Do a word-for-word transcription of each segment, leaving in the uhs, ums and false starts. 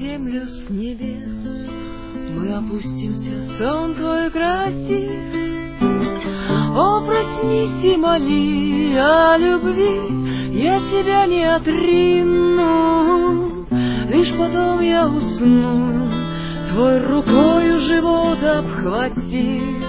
землю с небес мы опустимся, сон твой красив. О, проснись и моли о любви, я тебя не отрину. Лишь потом я усну, твой рукою живот обхватив,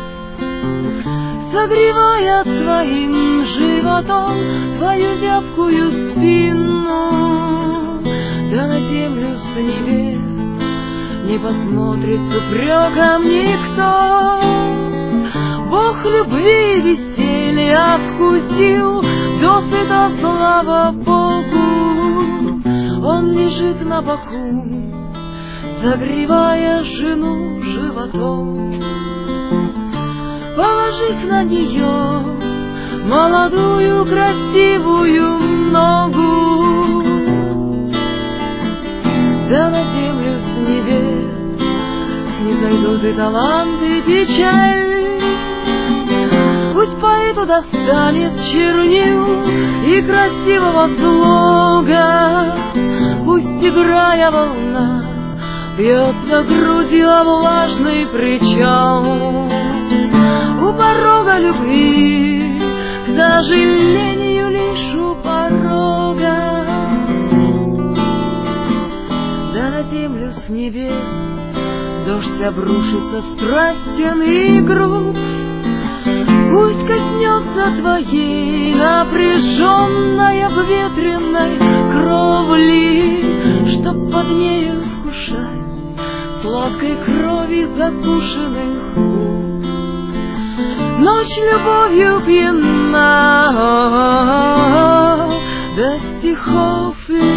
согревая своим животом твою зябкую спину. Да на землю с небес не посмотрит с упреком никто. Бог любви веселья вкусил досыта, слава Богу. Он лежит на боку, согревая жену животом, положив на нее молодую красивую ногу. Да на землю с небес не зайдут и таланты печаль. Пусть поэту достанет чернил и красивого слога. Пусть, играя волна, бьется грудью о влажный причал. У порога любви, к сожалению, лишь у порога. Да на землю с небес дождь обрушится страстен и груб. Пусть коснется твоей напряженной обветренной кровли, чтоб под нею вкушать сладкой крови закушенных губ. Ночь любовью пьяна до стихов